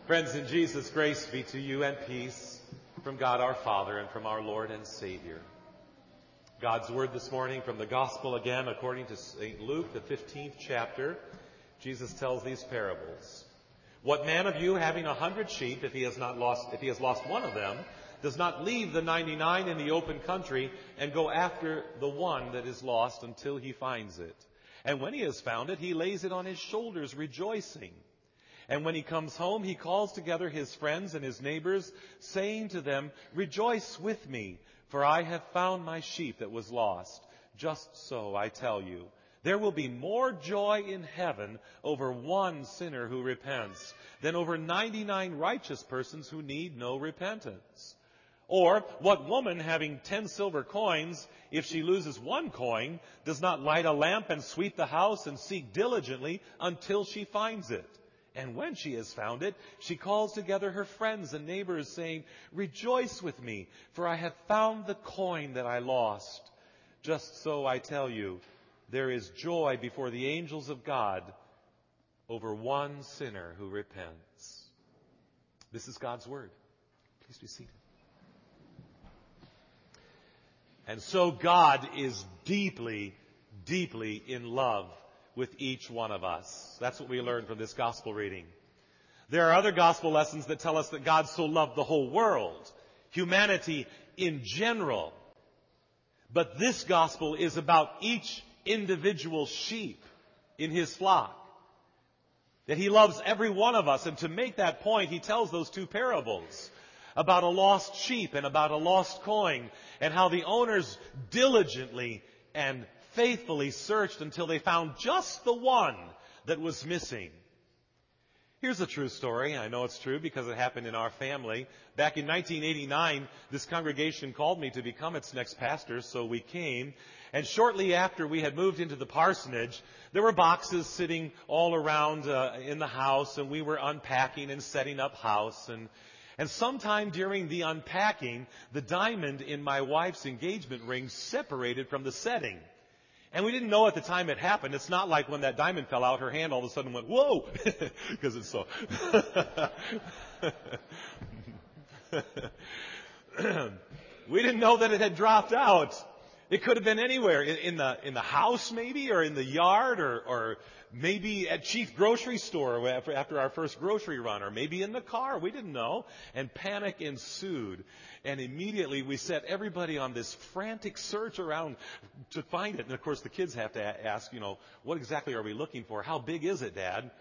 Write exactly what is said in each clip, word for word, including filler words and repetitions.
Friends in Jesus, grace be to you and peace from God our Father and from our Lord and Savior. God's word this morning from the Gospel again according to Saint Luke, the fifteenth chapter. Jesus tells these parables. What man of you having a hundred sheep, if he has not lost, if he has lost one of them, does not leave the ninety-nine in the open country and go after the one that is lost until he finds it? And when he has found it, he lays it on his shoulders, rejoicing. And when he comes home, he calls together his friends and his neighbors, saying to them, "Rejoice with me, for I have found my sheep that was lost." Just so, I tell you, there will be more joy in heaven over one sinner who repents than over ninety-nine righteous persons who need no repentance. Or, what woman having ten silver coins, if she loses one coin, does not light a lamp and sweep the house and seek diligently until she finds it? And when she has found it, she calls together her friends and neighbors, saying, "Rejoice with me, for I have found the coin that I lost." Just so, I tell you, there is joy before the angels of God over one sinner who repents. This is God's word. Please be seated. And so God is deeply, deeply in love with each one of us. That's what we learned from this gospel reading. There are other gospel lessons that tell us that God so loved the whole world, humanity in general. But this gospel is about each individual sheep in his flock. That he loves every one of us. And to make that point, he tells those two parables about a lost sheep and about a lost coin, and how the owners diligently and faithfully searched until they found just the one that was missing. Here's a true story. I know it's true because it happened in our family. Back in nineteen eighty-nine, this congregation called me to become its next pastor, so we came. And shortly after we had moved into the parsonage, there were boxes sitting all around uh, in the house, and we were unpacking and setting up house. And And sometime during the unpacking, the diamond in my wife's engagement ring separated from the setting. And we didn't know at the time it happened. It's not like when that diamond fell out, her hand all of a sudden went, "Whoa!" Because it's so. We didn't know that it had dropped out. It could have been anywhere, in, in the in the house maybe, or in the yard, or, or maybe at Chief Grocery Store after, after our first grocery run, or maybe in the car. We didn't know. And panic ensued. And immediately we set everybody on this frantic search around to find it. And of course the kids have to ask, you know, what exactly are we looking for? How big is it, Dad?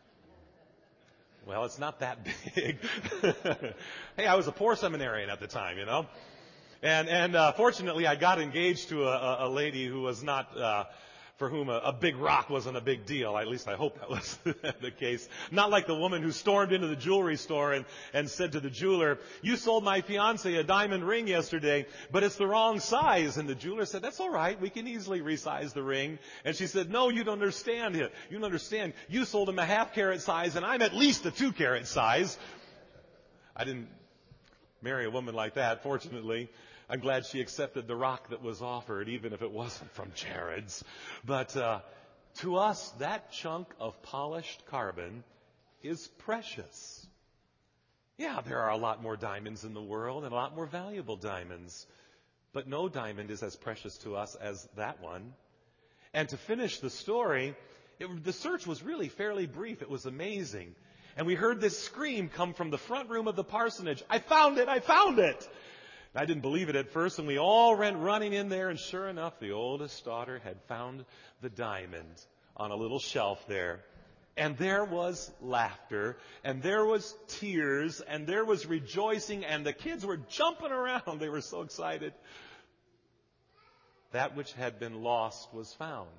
Well, it's not that big. Hey, I was a poor seminarian at the time, you know. And, and uh, fortunately, I got engaged to a, a lady who was not, uh, for whom a, a big rock wasn't a big deal. At least I hope that was the case. Not like the woman who stormed into the jewelry store and, and said to the jeweler, "You sold my fiance a diamond ring yesterday, but it's the wrong size." And the jeweler said, "That's all right. We can easily resize the ring." And she said, "No, you don't understand it. You don't understand. You sold him a half carat size, and I'm at least a two carat size." I didn't marry a woman like that, fortunately. I'm glad she accepted the rock that was offered, even if it wasn't from Jared's. But uh, to us, that chunk of polished carbon is precious. Yeah, there are a lot more diamonds in the world and a lot more valuable diamonds. But no diamond is as precious to us as that one. And to finish the story, it, the search was really fairly brief. It was amazing. And we heard this scream come from the front room of the parsonage. "I found it! I found it!" I didn't believe it at first, and we all ran running in there, and sure enough, the oldest daughter had found the diamond on a little shelf there. And there was laughter, and there was tears, and there was rejoicing, and the kids were jumping around. They were so excited. That which had been lost was found.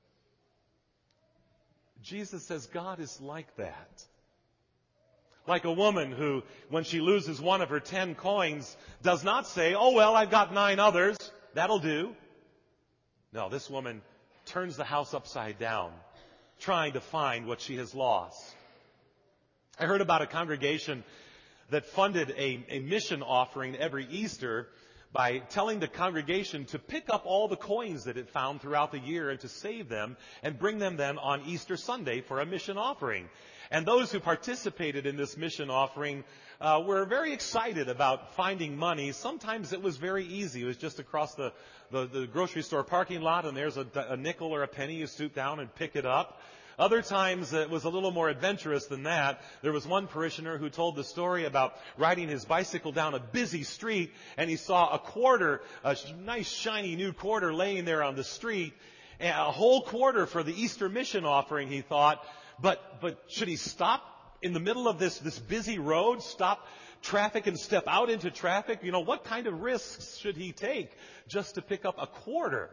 Jesus says God is like that. Like a woman who, when she loses one of her ten coins, does not say, "Oh, well, I've got nine others. That'll do." No, this woman turns the house upside down, trying to find what she has lost. I heard about a congregation that funded a, a mission offering every Easter by telling the congregation to pick up all the coins that it found throughout the year and to save them and bring them then on Easter Sunday for a mission offering. And those who participated in this mission offering uh, were very excited about finding money. Sometimes it was very easy. It was just across the, the, the grocery store parking lot, and there's a, a nickel or a penny. You stoop down and pick it up. Other times it was a little more adventurous than that. There was one parishioner who told the story about riding his bicycle down a busy street, and he saw a quarter, a nice shiny new quarter laying there on the street, a whole quarter for the Easter mission offering, he thought. But, but should he stop in the middle of this, this busy road, stop traffic and step out into traffic? You know, what kind of risks should he take just to pick up a quarter?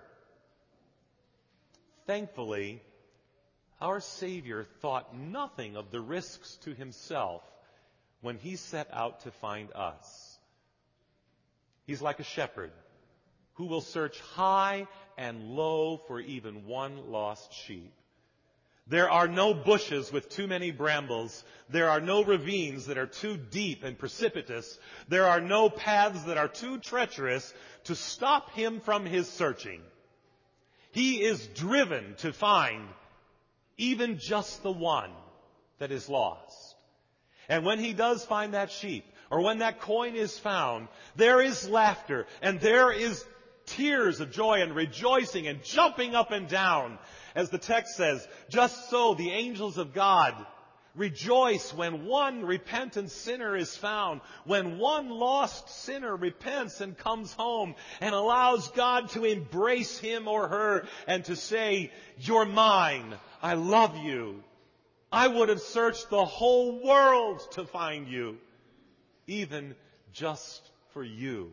Thankfully, our Savior thought nothing of the risks to himself when he set out to find us. He's like a shepherd who will search high and low for even one lost sheep. There are no bushes with too many brambles. There are no ravines that are too deep and precipitous. There are no paths that are too treacherous to stop him from his searching. He is driven to find even just the one that is lost. And when he does find that sheep, or when that coin is found, there is laughter, and there is tears of joy and rejoicing and jumping up and down. As the text says, just so the angels of God rejoice when one repentant sinner is found, when one lost sinner repents and comes home and allows God to embrace him or her and to say, "You're mine. I love you. I would have searched the whole world to find you, even just for you."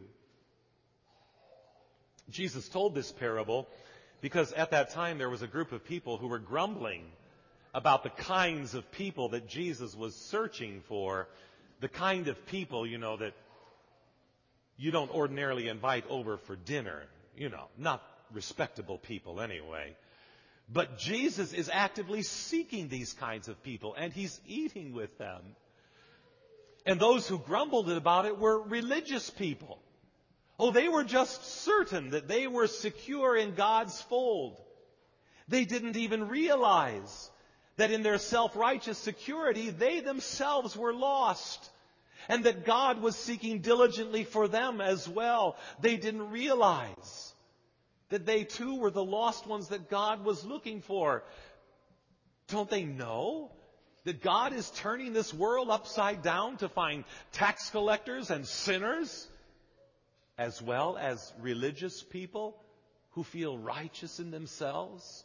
Jesus told this parable because at that time there was a group of people who were grumbling about the kinds of people that Jesus was searching for, the kind of people, you know, that you don't ordinarily invite over for dinner, you know, not respectable people anyway. But Jesus is actively seeking these kinds of people, and he's eating with them. And those who grumbled about it were religious people. Oh, they were just certain that they were secure in God's fold. They didn't even realize that in their self-righteous security, they themselves were lost, and that God was seeking diligently for them as well. They didn't realize that they too were the lost ones that God was looking for. Don't they know that God is turning this world upside down to find tax collectors and sinners, as well as religious people who feel righteous in themselves?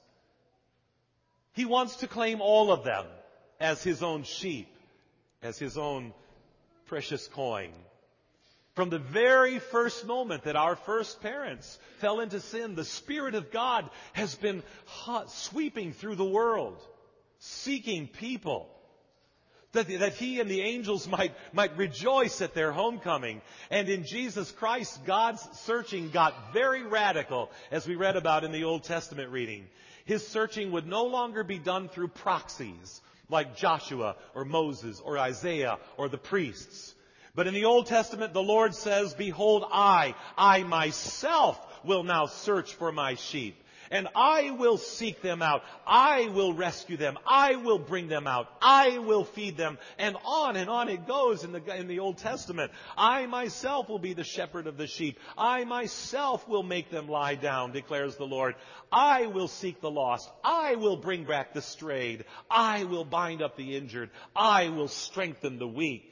He wants to claim all of them as his own sheep, as his own precious coin. From the very first moment that our first parents fell into sin, the Spirit of God has been hot, sweeping through the world, seeking people, that, that he and the angels might, might rejoice at their homecoming. And in Jesus Christ, God's searching got very radical, as we read about in the Old Testament reading. His searching would no longer be done through proxies like Joshua or Moses or Isaiah or the priests. But in the Old Testament, the Lord says, "Behold, I, I myself will now search for my sheep. And I will seek them out. I will rescue them. I will bring them out. I will feed them." And on and on it goes in the, in the Old Testament. "I myself will be the shepherd of the sheep. I myself will make them lie down," declares the Lord. "I will seek the lost. I will bring back the strayed. I will bind up the injured. I will strengthen the weak."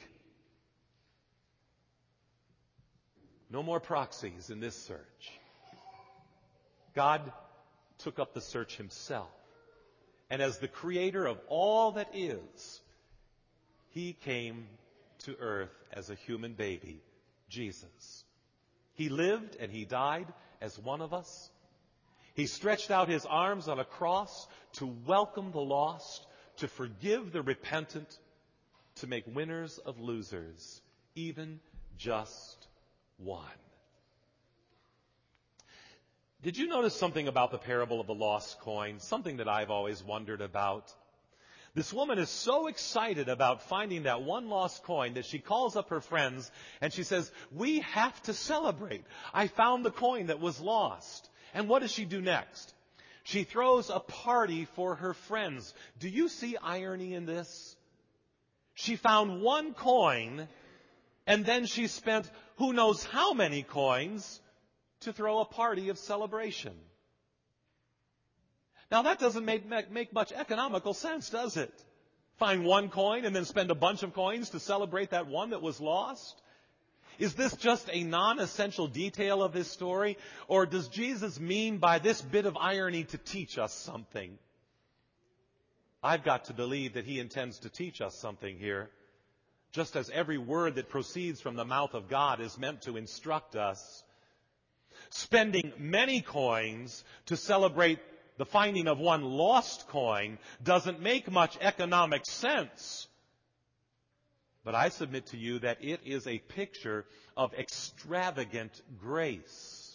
No more proxies in this search. God took up the search himself. And as the creator of all that is, he came to earth as a human baby, Jesus. He lived and he died as one of us. He stretched out his arms on a cross to welcome the lost, to forgive the repentant, to make winners of losers, even just one. Did you notice something about the parable of the lost coin? Something that I've always wondered about. This woman is so excited about finding that one lost coin that she calls up her friends and she says, "We have to celebrate. I found the coin that was lost." And what does she do next? She throws a party for her friends. Do you see irony in this? She found one coin, and then she spent who knows how many coins to throw a party of celebration. Now that doesn't make, make much economical sense, does it? Find one coin and then spend a bunch of coins to celebrate that one that was lost? Is this just a non-essential detail of this story? Or does Jesus mean by this bit of irony to teach us something? I've got to believe that he intends to teach us something here. Just as every word that proceeds from the mouth of God is meant to instruct us. Spending many coins to celebrate the finding of one lost coin doesn't make much economic sense. But I submit to you that it is a picture of extravagant grace.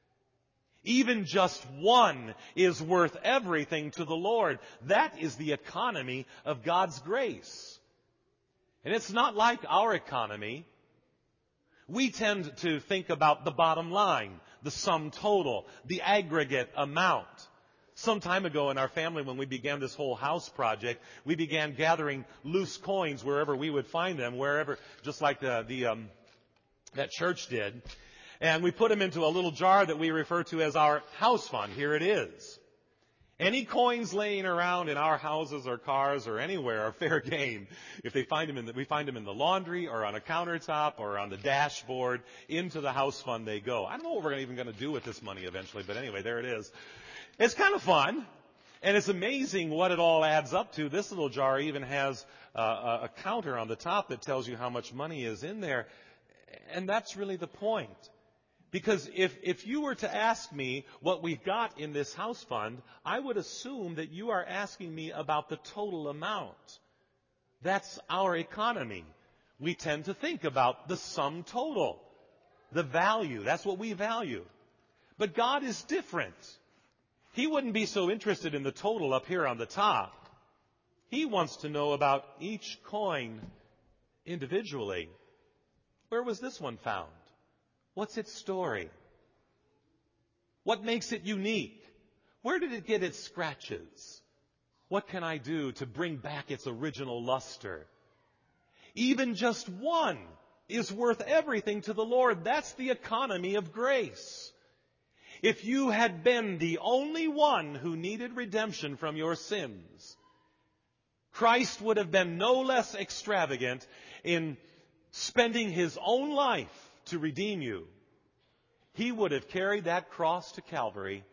Even just one is worth everything to the Lord. That is the economy of God's grace. And it's not like our economy. We tend to think about the bottom line, the sum total, the aggregate amount. Some time ago in our family, when we began this whole house project, we began gathering loose coins wherever we would find them, wherever, just like the, the um, that church did. And we put them into a little jar that we refer to as our house fund. Here it is. Any coins laying around in our houses or cars or anywhere are fair game. If they find them in the, we find them in the laundry or on a countertop or on the dashboard, into the house fund they go. I don't know what we're even going to do with this money eventually, but anyway, there it is. It's kind of fun, and it's amazing what it all adds up to. This little jar even has uh, a counter on the top that tells you how much money is in there, and that's really the point. Because if, if you were to ask me what we've got in this house fund, I would assume that you are asking me about the total amount. That's our economy. We tend to think about the sum total, the value. That's what we value. But God is different. He wouldn't be so interested in the total up here on the top. He wants to know about each coin individually. Where was this one found? What's its story? What makes it unique? Where did it get its scratches? What can I do to bring back its original luster? Even just one is worth everything to the Lord. That's the economy of grace. If you had been the only one who needed redemption from your sins, Christ would have been no less extravagant in spending his own life to redeem you. He would have carried that cross to Calvary,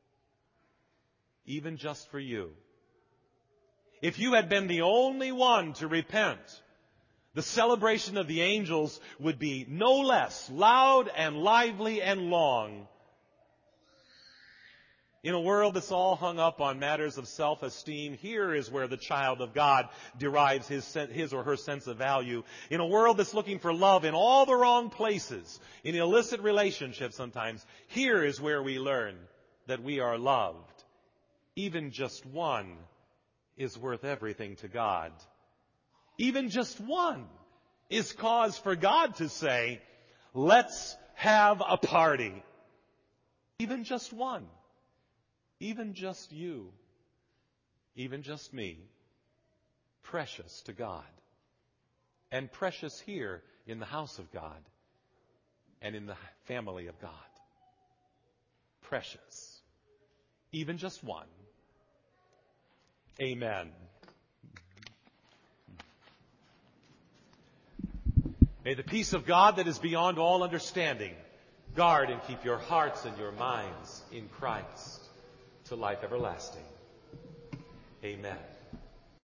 even just for you. If you had been the only one to repent, the celebration of the angels would be no less loud and lively and long. In a world that's all hung up on matters of self-esteem, here is where the child of God derives his, his or her sense of value. In a world that's looking for love in all the wrong places, in illicit relationships sometimes, here is where we learn that we are loved. Even just one is worth everything to God. Even just one is cause for God to say, let's have a party. Even just one. Even just you, even just me, precious to God, and precious here in the house of God and in the family of God. Precious. Even just one. Amen. May the peace of God that is beyond all understanding guard and keep your hearts and your minds in Christ to life everlasting. Amen.